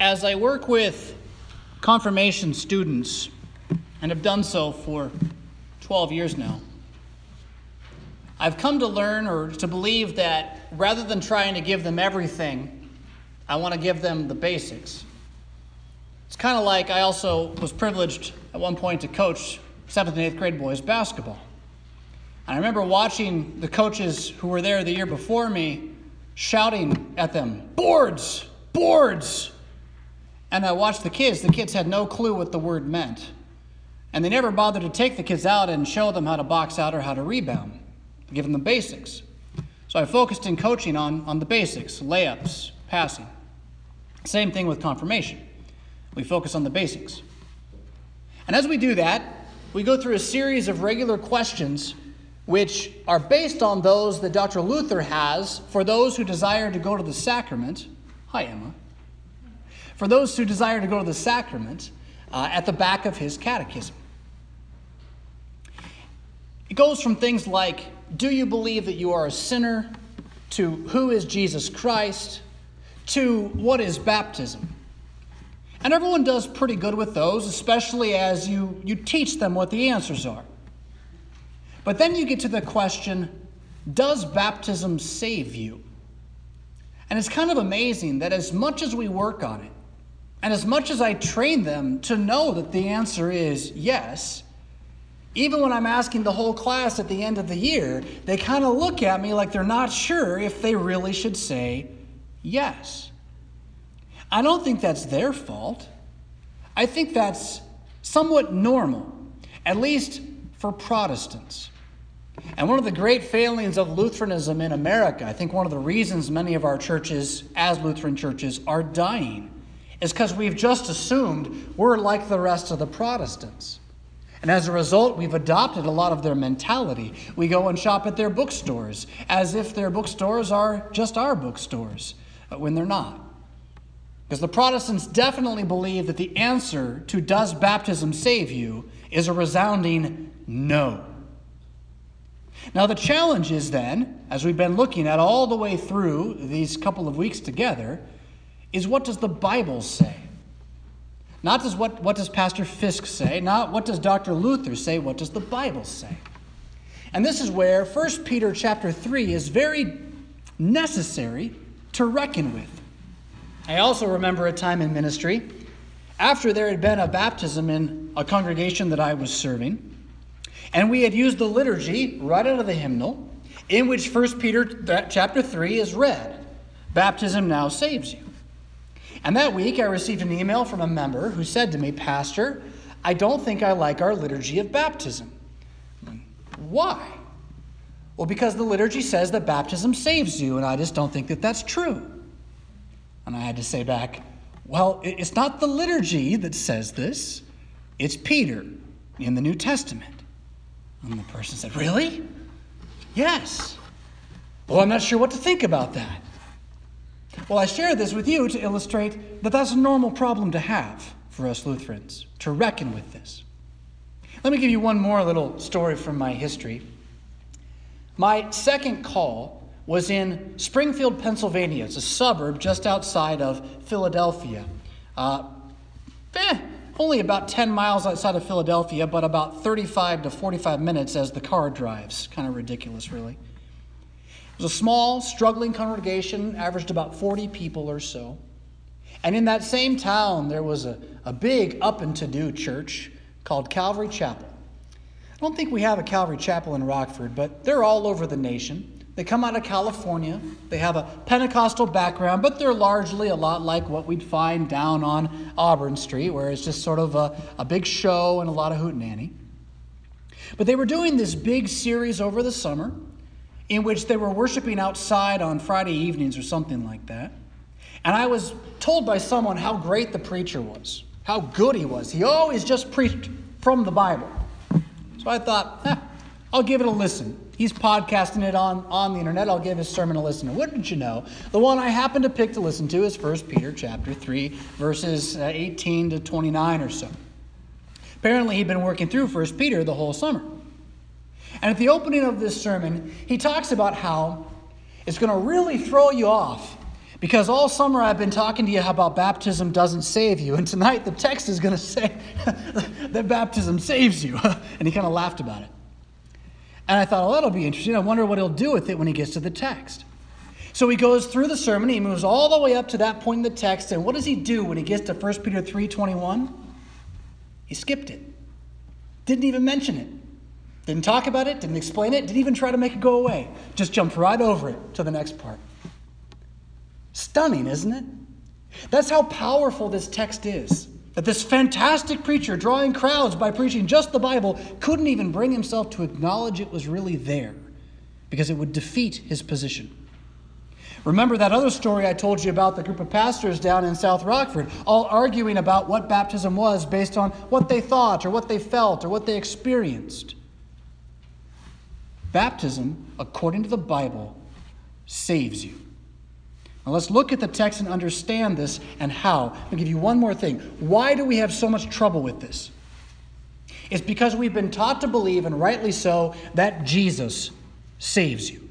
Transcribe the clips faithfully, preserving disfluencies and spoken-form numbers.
As I work with confirmation students, and have done so for twelve years now, I've come to learn or to believe that rather than trying to give them everything, I want to give them the basics. It's kind of like I also was privileged at one point to coach seventh and eighth grade boys basketball. And I remember watching the coaches who were there the year before me shouting at them, "Boards! Boards!" And I watched the kids. The kids had no clue what the word meant. And they never bothered to take the kids out and show them how to box out or how to rebound, give them the basics. So I focused in coaching on, on the basics, layups, passing. Same thing with confirmation. We focus on the basics. And as we do that, we go through a series of regular questions which are based on those that Doctor Luther has for those who desire to go to the sacrament. Hi, Emma. For those who desire to go to the sacrament uh, at the back of his catechism. It goes from things like, do you believe that you are a sinner, to who is Jesus Christ, to what is baptism? And everyone does pretty good with those, especially as you, you teach them what the answers are. But then you get to the question, does baptism save you? And it's kind of amazing that as much as we work on it, and as much as I train them to know that the answer is yes, even when I'm asking the whole class at the end of the year, they kind of look at me like they're not sure if they really should say yes. I don't think that's their fault. I think that's somewhat normal, at least for Protestants. And one of the great failings of Lutheranism in America, I think one of the reasons many of our churches, as Lutheran churches, are dying, is because we've just assumed we're like the rest of the Protestants. And as a result, we've adopted a lot of their mentality. We go and shop at their bookstores as if their bookstores are just our bookstores, when they're not. Because the Protestants definitely believe that the answer to does baptism save you is a resounding no. Now the challenge is then, as we've been looking at all the way through these couple of weeks together, is what does the Bible say? Not does what, what does Pastor Fisk say, not what does Doctor Luther say, what does the Bible say? And this is where First Peter chapter three is very necessary to reckon with. I also remember a time in ministry, after there had been a baptism in a congregation that I was serving, and we had used the liturgy right out of the hymnal, in which First Peter chapter three is read. Baptism now saves you. And that week, I received an email from a member who said to me, "Pastor, I don't think I like our liturgy of baptism." Why? Well, because the liturgy says that baptism saves you, and I just don't think that that's true. And I had to say back, well, it's not the liturgy that says this. It's Peter in the New Testament. And the person said, "Really?" "Yes." "Well, I'm not sure what to think about that." Well, I share this with you to illustrate that that's a normal problem to have for us Lutherans, to reckon with this. Let me give you one more little story from my history. My second call was in Springfield, Pennsylvania. It's a suburb just outside of Philadelphia. Uh, eh, only about ten miles outside of Philadelphia, but about thirty-five to forty-five minutes as the car drives. Kind of ridiculous, really. It was a small, struggling congregation, averaged about forty people or so. And in that same town, there was a, a big up-and-to-do church called Calvary Chapel. I don't think we have a Calvary Chapel in Rockford, but they're all over the nation. They come out of California. They have a Pentecostal background, but they're largely a lot like what we'd find down on Auburn Street, where it's just sort of a, a big show and a lot of hootenanny. But they were doing this big series over the summer, in which they were worshiping outside on Friday evenings or something like that. And I was told by someone how great the preacher was, how good he was. He always just preached from the Bible. So I thought, eh, I'll give it a listen. He's podcasting it on, on the internet. I'll give his sermon a listen. And wouldn't you know, the one I happened to pick to listen to is First Peter chapter three, verses eighteen to twenty-nine or so. Apparently he'd been working through First Peter the whole summer. And at the opening of this sermon, he talks about how it's going to really throw you off Because all summer I've been talking to you about baptism doesn't save you. And tonight the text is going to say that baptism saves you. And he kind of laughed about it. And I thought, well, that'll be interesting. I wonder what he'll do with it when he gets to the text. So he goes through the sermon. He moves all the way up to that point in the text. And what does he do when he gets to First Peter three twenty-one? He skipped it. Didn't even mention it. Didn't talk about it. Didn't explain it. Didn't even try to make it go away. Just jumped right over it to the next part. Stunning, isn't it? That's how powerful this text is. That this fantastic preacher, drawing crowds by preaching just the Bible, couldn't even bring himself to acknowledge it was really there, because it would defeat his position. Remember that other story I told you about, the group of pastors down in South Rockford, all arguing about what baptism was based on what they thought or what they felt or what they experienced. Baptism, according to the Bible, saves you. Now let's look at the text and understand this and how. I'll give you one more thing. Why do we have so much trouble with this? It's because we've been taught to believe, and rightly so, that Jesus saves you.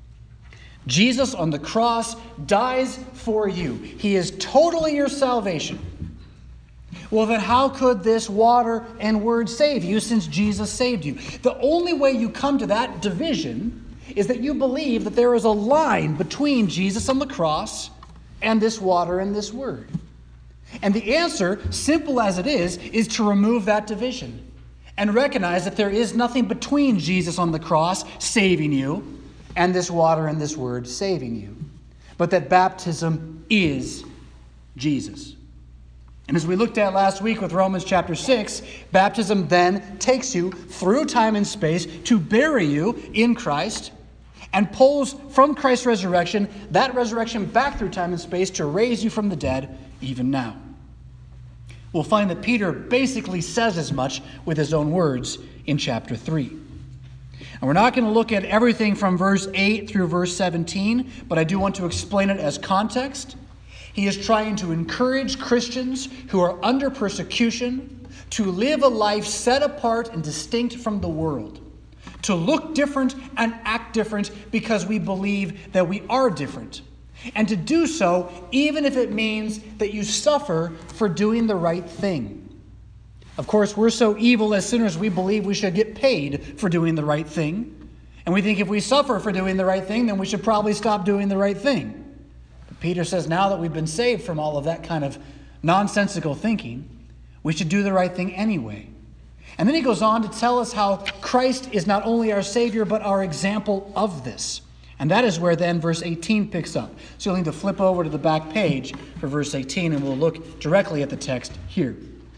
Jesus on the cross dies for you. He is totally your salvation. Well, then how could this water and word save you since Jesus saved you? The only way you come to that division is that you believe that there is a line between Jesus on the cross and this water and this word. And the answer, simple as it is, is to remove that division and recognize that there is nothing between Jesus on the cross saving you and this water and this word saving you, but that baptism is Jesus. And as we looked at last week with Romans chapter six, baptism then takes you through time and space to bury you in Christ and pulls from Christ's resurrection, that resurrection back through time and space to raise you from the dead even now. We'll find that Peter basically says as much with his own words in chapter three. And we're not going to look at everything from verse eight through verse seventeen, but I do want to explain it as context. He is trying to encourage Christians who are under persecution to live a life set apart and distinct from the world, to look different and act different because we believe that we are different, and to do so even if it means that you suffer for doing the right thing. Of course, we're so evil as sinners, we believe we should get paid for doing the right thing. And we think if we suffer for doing the right thing, then we should probably stop doing the right thing. But Peter says now that we've been saved from all of that kind of nonsensical thinking, we should do the right thing anyway. And then he goes on to tell us how Christ is not only our Savior, but our example of this. And that is where then verse eighteen picks up. So you'll need to flip over to the back page for verse eighteen, and we'll look directly at the text here.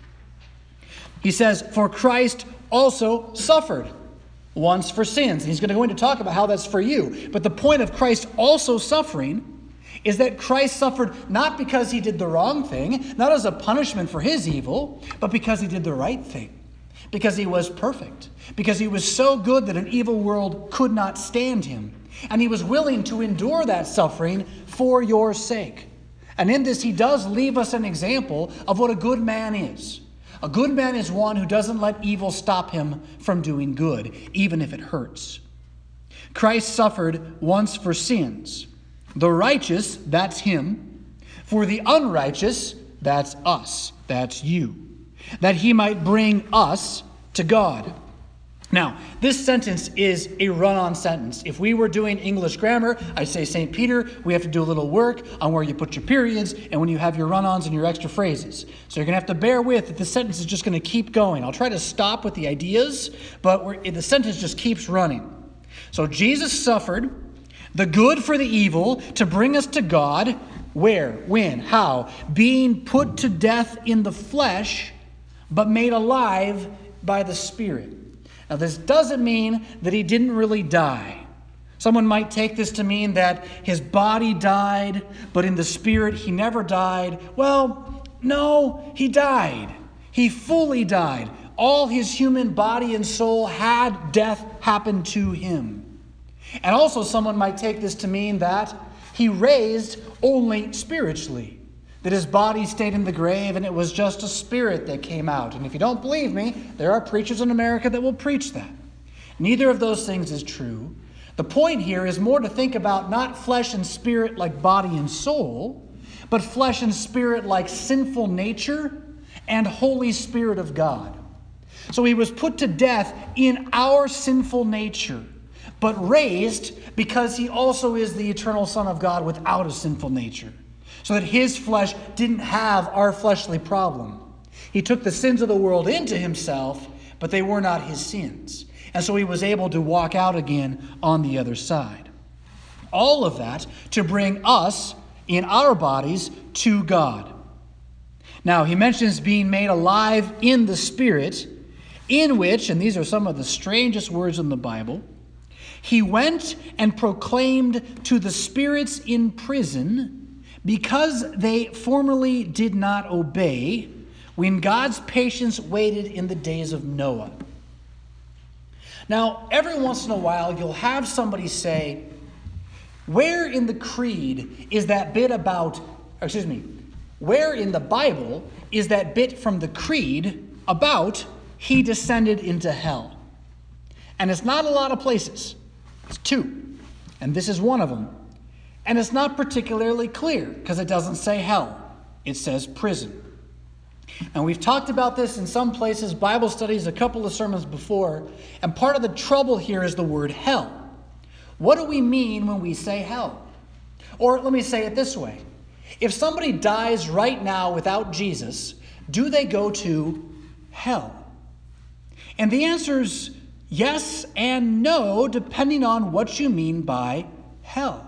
He says, "For Christ also suffered once for sins." And he's going to go in to talk about how that's for you. But the point of Christ also suffering is that Christ suffered not because he did the wrong thing, not as a punishment for his evil, but because he did the right thing. Because he was perfect. Because he was so good that an evil world could not stand him. And he was willing to endure that suffering for your sake. And in this, he does leave us an example of what a good man is. A good man is one who doesn't let evil stop him from doing good, even if it hurts. Christ suffered once for sins. The righteous, that's him. For the unrighteous, that's us, that's you. That he might bring us to God. Now, this sentence is a run-on sentence. If we were doing English grammar, I'd say Saint Peter, we have to do a little work on where you put your periods and when you have your run-ons and your extra phrases. So you're going to have to bear with that the sentence is just going to keep going. I'll try to stop with the ideas, but we're, the sentence just keeps running. So Jesus suffered the good for the evil to bring us to God. Where? When? How? Being put to death in the flesh, but made alive by the Spirit. Now, this doesn't mean that he didn't really die. Someone might take this to mean that his body died, but in the spirit he never died. Well, no, he died. He fully died. All his human body and soul had death happen to him. And also someone might take this to mean that he raised only spiritually. That his body stayed in the grave and it was just a spirit that came out. And if you don't believe me, there are preachers in America that will preach that. Neither of those things is true. The point here is more to think about not flesh and spirit like body and soul, but flesh and spirit like sinful nature and Holy Spirit of God. So he was put to death in our sinful nature, but raised because he also is the eternal Son of God without a sinful nature, so that his flesh didn't have our fleshly problem. He took the sins of the world into himself, but they were not his sins. And so he was able to walk out again on the other side. All of that to bring us in our bodies to God. Now, he mentions being made alive in the Spirit, in which, and these are some of the strangest words in the Bible, he went and proclaimed to the spirits in prison, because they formerly did not obey, when God's patience waited in the days of Noah. Now, every once in a while, you'll have somebody say, where in the creed is that bit about, or excuse me, where in the Bible is that bit from the creed about he descended into hell? And it's not a lot of places. It's two. And this is one of them. And it's not particularly clear because it doesn't say hell. It says prison. And we've talked about this in some places, Bible studies, a couple of sermons before. And part of the trouble here is the word hell. What do we mean when we say hell? Or let me say it this way. If somebody dies right now without Jesus, do they go to hell? And the answer is yes and no, depending on what you mean by hell.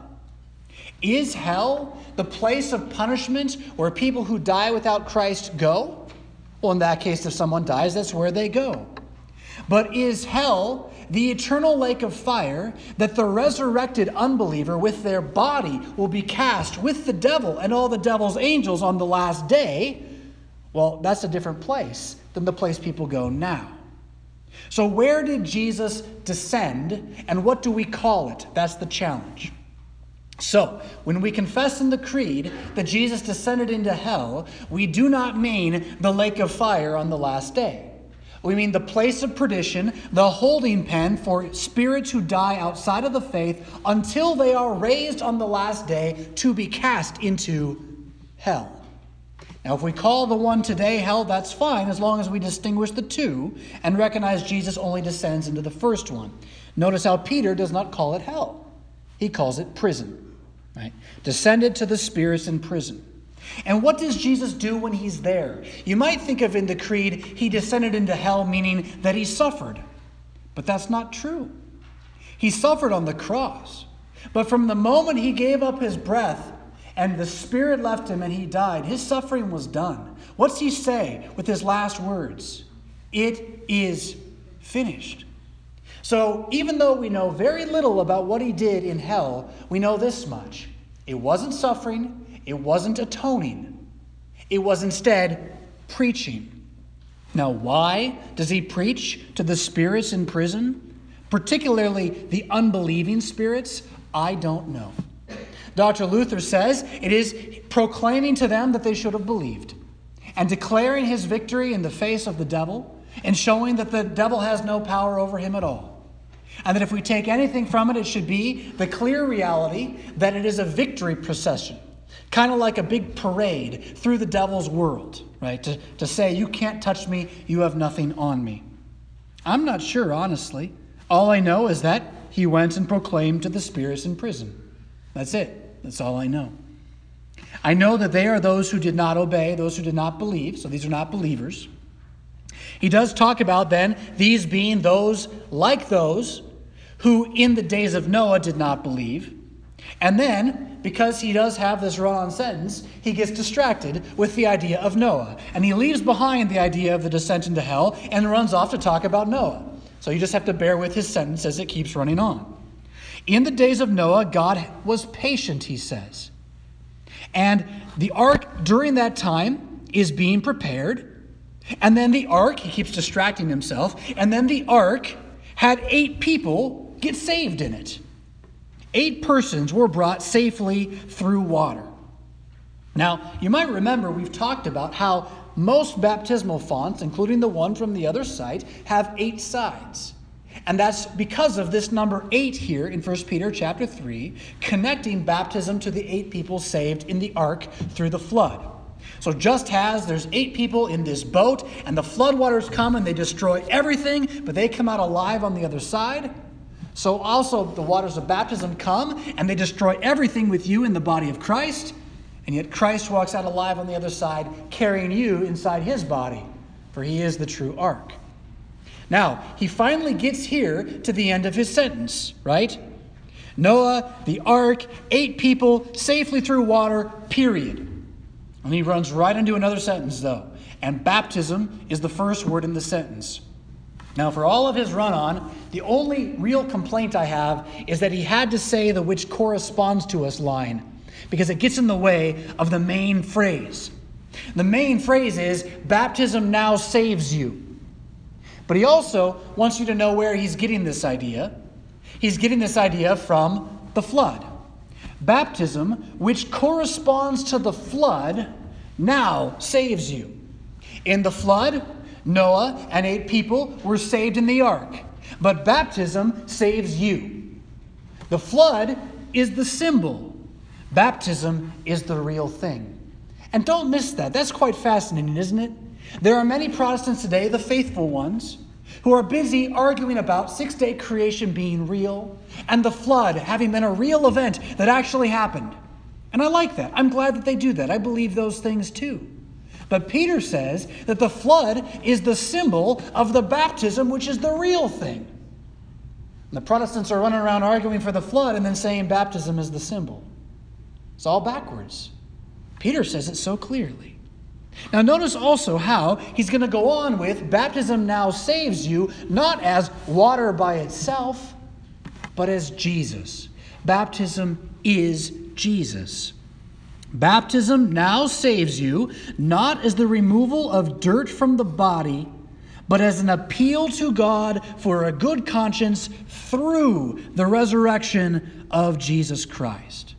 Is hell the place of punishment where people who die without Christ go? Well, in that case, if someone dies, that's where they go. But is hell the eternal lake of fire that the resurrected unbeliever with their body will be cast with the devil and all the devil's angels on the last day? Well, that's a different place than the place people go now. So where did Jesus descend, and what do we call it? That's the challenge. So, when we confess in the creed that Jesus descended into hell, we do not mean the lake of fire on the last day. We mean the place of perdition, the holding pen for spirits who die outside of the faith until they are raised on the last day to be cast into hell. Now, if we call the one today hell, that's fine, as long as we distinguish the two and recognize Jesus only descends into the first one. Notice how Peter does not call it hell. He calls it prison, right? Descended to the spirits in prison. And what does Jesus do when he's there? You might think of in the creed, he descended into hell, meaning that he suffered. But that's not true. He suffered on the cross. But from the moment he gave up his breath and the Spirit left him and he died, his suffering was done. What's he say with his last words? It is finished. So even though we know very little about what he did in hell, we know this much. It wasn't suffering. It wasn't atoning. It was instead preaching. Now, why does he preach to the spirits in prison? Particularly the unbelieving spirits? I don't know. Doctor Luther says it is proclaiming to them that they should have believed and declaring his victory in the face of the devil and showing that the devil has no power over him at all. And that if we take anything from it, it should be the clear reality that it is a victory procession. Kind of like a big parade through the devil's world, right? To, to say, you can't touch me, you have nothing on me. I'm not sure, honestly. All I know is that he went and proclaimed to the spirits in prison. That's it. That's all I know. I know that they are those who did not obey, those who did not believe. So these are not believers. He does talk about then these being those like those who in the days of Noah did not believe. And then, because he does have this run-on sentence, he gets distracted with the idea of Noah. And he leaves behind the idea of the descent into hell and runs off to talk about Noah. So you just have to bear with his sentence as it keeps running on. In the days of Noah, God was patient, he says. And the ark during that time is being prepared. And then the ark, he keeps distracting himself, and then the ark had eight people get saved in it. Eight persons were brought safely through water. Now, you might remember we've talked about how most baptismal fonts, including the one from the other site, have eight sides. And that's because of this number eight here in First Peter chapter three, connecting baptism to the eight people saved in the ark through the flood. So just as there's eight people in this boat and the floodwaters come and they destroy everything, but they come out alive on the other side, so also the waters of baptism come and they destroy everything with you in the body of Christ, and yet Christ walks out alive on the other side, carrying you inside his body, for he is the true ark. Now, he finally gets here to the end of his sentence, right? Noah, the ark, eight people, safely through water, period. And he runs right into another sentence, though. And baptism is the first word in the sentence. Now, for all of his run-on, the only real complaint I have is that he had to say the which corresponds to us line, because it gets in the way of the main phrase. The main phrase is, baptism now saves you. But he also wants you to know where he's getting this idea. He's getting this idea from the flood. Baptism, which corresponds to the flood, now saves you. In the flood, Noah and eight people were saved in the ark. But baptism saves you. The flood is the symbol. Baptism is the real thing. And don't miss that. That's quite fascinating, isn't it? There are many Protestants today, the faithful ones, who are busy arguing about six-day creation being real and the flood having been a real event that actually happened. And I like that. I'm glad that they do that. I believe those things too. But Peter says that the flood is the symbol of the baptism, which is the real thing. And the Protestants are running around arguing for the flood and then saying baptism is the symbol. It's all backwards. Peter says it so clearly. Now notice also how he's going to go on with baptism now saves you, not as water by itself, but as Jesus. Baptism is Jesus. Baptism now saves you, not as the removal of dirt from the body, but as an appeal to God for a good conscience through the resurrection of Jesus Christ.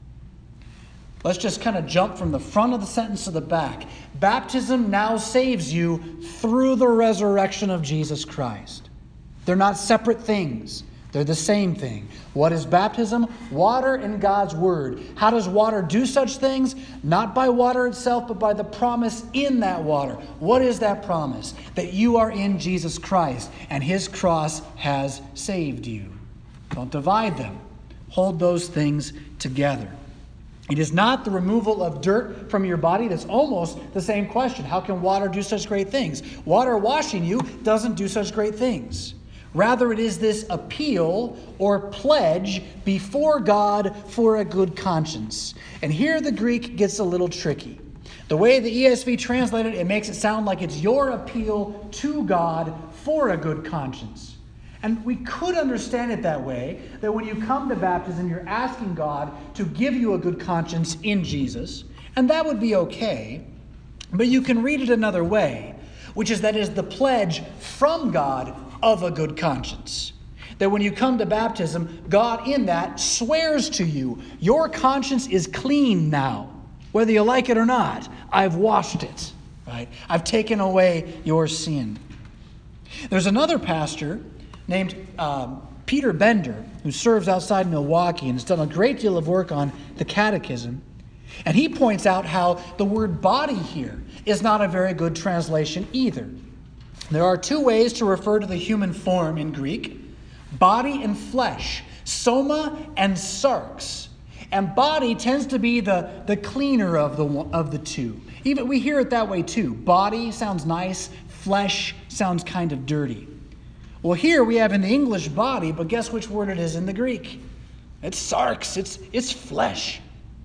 Let's just kind of jump from the front of the sentence to the back. Baptism now saves you through the resurrection of Jesus Christ. They're not separate things. They're the same thing. What is baptism? Water in God's Word. How does water do such things? Not by water itself, but by the promise in that water. What is that promise? That you are in Jesus Christ, and his cross has saved you. Don't divide them. Hold those things together. It is not the removal of dirt from your body. That's almost the same question. How can water do such great things? Water washing you doesn't do such great things. Rather, it is this appeal or pledge before God for a good conscience. And here the Greek gets a little tricky. The way the E S V translated it, it makes it sound like it's your appeal to God for a good conscience. And we could understand it that way, that when you come to baptism, you're asking God to give you a good conscience in Jesus, and that would be okay. But you can read it another way, which is that is the pledge from God of a good conscience. That when you come to baptism, God in that swears to you, your conscience is clean now, whether you like it or not. I've washed it, right? I've taken away your sin. There's another pastor named um, Peter Bender, who serves outside Milwaukee and has done a great deal of work on the catechism. And he points out how the word body here is not a very good translation either. There are two ways to refer to the human form in Greek: body and flesh, soma and sarx. And body tends to be the, the cleaner of the, of the two. Even we hear it that way too. Body sounds nice, flesh sounds kind of dirty. Well, here we have in the English body, but guess which word it is in the Greek? It's sarx, it's, it's flesh.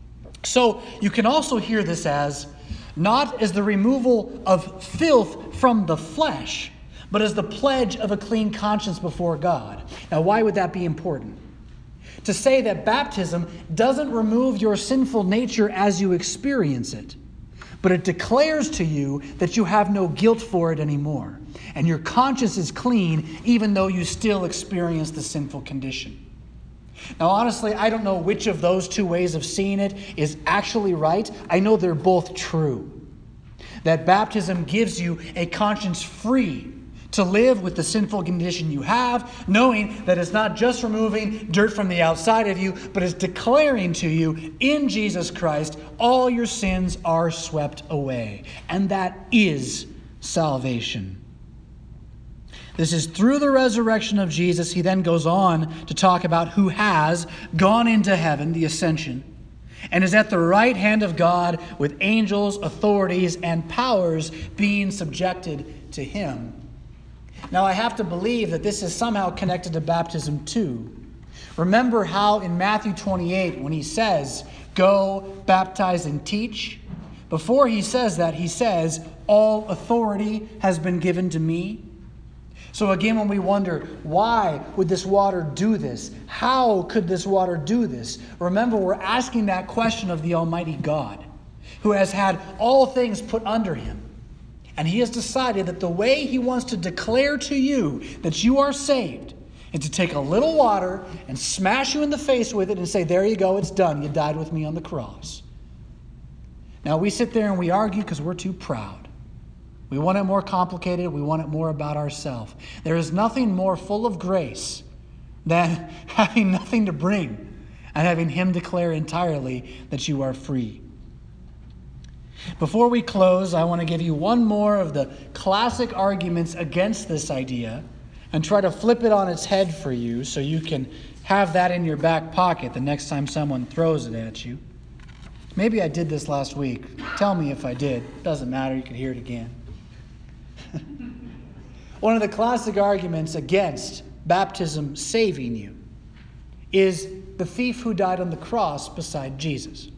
So you can also hear this as not as the removal of filth from the flesh, but as the pledge of a clean conscience before God. Now, why would that be important? To say that baptism doesn't remove your sinful nature as you experience it, but it declares to you that you have no guilt for it anymore. And your conscience is clean even though you still experience the sinful condition. Now, honestly, I don't know which of those two ways of seeing it is actually right. I know they're both true. That baptism gives you a conscience free To live with the sinful condition you have, knowing that it's not just removing dirt from the outside of you, but is declaring to you, in Jesus Christ, all your sins are swept away. And that is salvation. This is through the resurrection of Jesus. He then goes on to talk about who has gone into heaven, the ascension, and is at the right hand of God with angels, authorities, and powers being subjected to him. Now, I have to believe that this is somehow connected to baptism too. Remember how in Matthew twenty-eight, when he says, "Go, baptize, and teach," before he says that, he says, "All authority has been given to me." So again, when we wonder, why would this water do this? How could this water do this? Remember, we're asking that question of the Almighty God, who has had all things put under him. And he has decided that the way he wants to declare to you that you are saved is to take a little water and smash you in the face with it and say, "There you go, it's done. You died with me on the cross." Now, we sit there and we argue because we're too proud. We want it more complicated. We want it more about ourselves. There is nothing more full of grace than having nothing to bring and having him declare entirely that you are free. Before we close, I want to give you one more of the classic arguments against this idea and try to flip it on its head for you so you can have that in your back pocket the next time someone throws it at you. Maybe I did this last week. Tell me if I did. Doesn't matter. You can hear it again. One of the classic arguments against baptism saving you is the thief who died on the cross beside Jesus.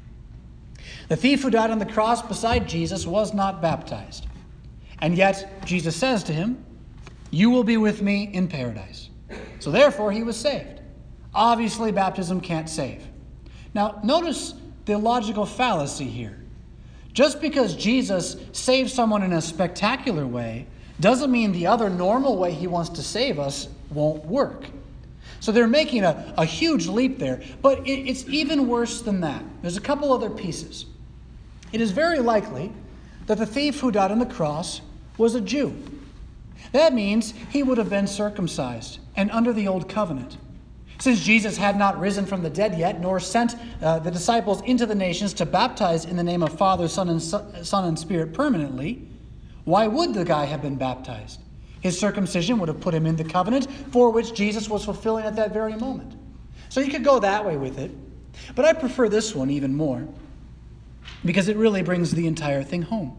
The thief who died on the cross beside Jesus was not baptized. And yet, Jesus says to him, "You will be with me in paradise." So therefore, he was saved. Obviously, baptism can't save. Now, notice the logical fallacy here. Just because Jesus saves someone in a spectacular way doesn't mean the other normal way he wants to save us won't work. So they're making a, a huge leap there. But it, it's even worse than that. There's a couple other pieces. It is very likely that the thief who died on the cross was a Jew. That means he would have been circumcised and under the old covenant. Since Jesus had not risen from the dead yet, nor sent uh, the disciples into the nations to baptize in the name of Father, Son, and Son and Spirit permanently, why would the guy have been baptized? His circumcision would have put him in the covenant for which Jesus was fulfilling at that very moment. So you could go that way with it. But I prefer this one even more because it really brings the entire thing home.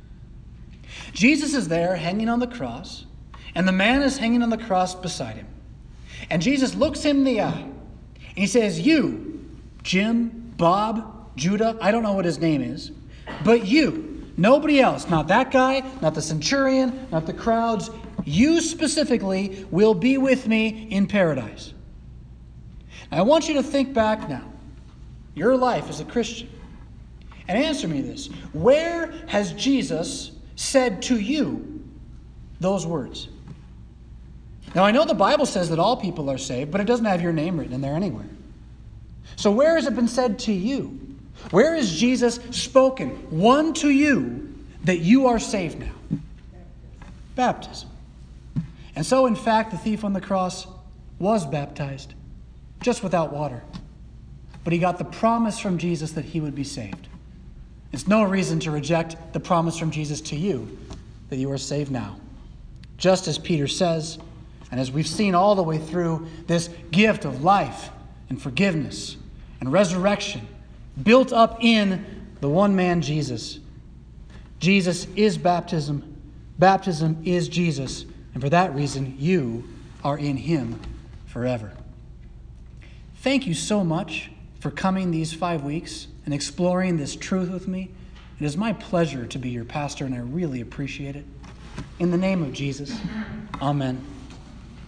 Jesus is there hanging on the cross, and the man is hanging on the cross beside him. And Jesus looks him in the eye, and he says, "You, Jim, Bob, Judah," I don't know what his name is, "but you, nobody else, not that guy, not the centurion, not the crowds, you specifically will be with me in paradise." Now, I want you to think back now, your life as a Christian, and answer me this. Where has Jesus said to you those words? Now, I know the Bible says that all people are saved, but it doesn't have your name written in there anywhere. So where has it been said to you? Where has Jesus spoken one to you that you are saved now? Baptism. And so, in fact, the thief on the cross was baptized, just without water. But he got the promise from Jesus that he would be saved. It's no reason to reject the promise from Jesus to you that you are saved now. Just as Peter says, and as we've seen all the way through this gift of life and forgiveness and resurrection built up in the one man, Jesus. Jesus is baptism. Baptism is Jesus. And for that reason, you are in him forever. Thank you so much for coming these five weeks and exploring this truth with me. It is my pleasure to be your pastor, and I really appreciate it. In the name of Jesus, amen.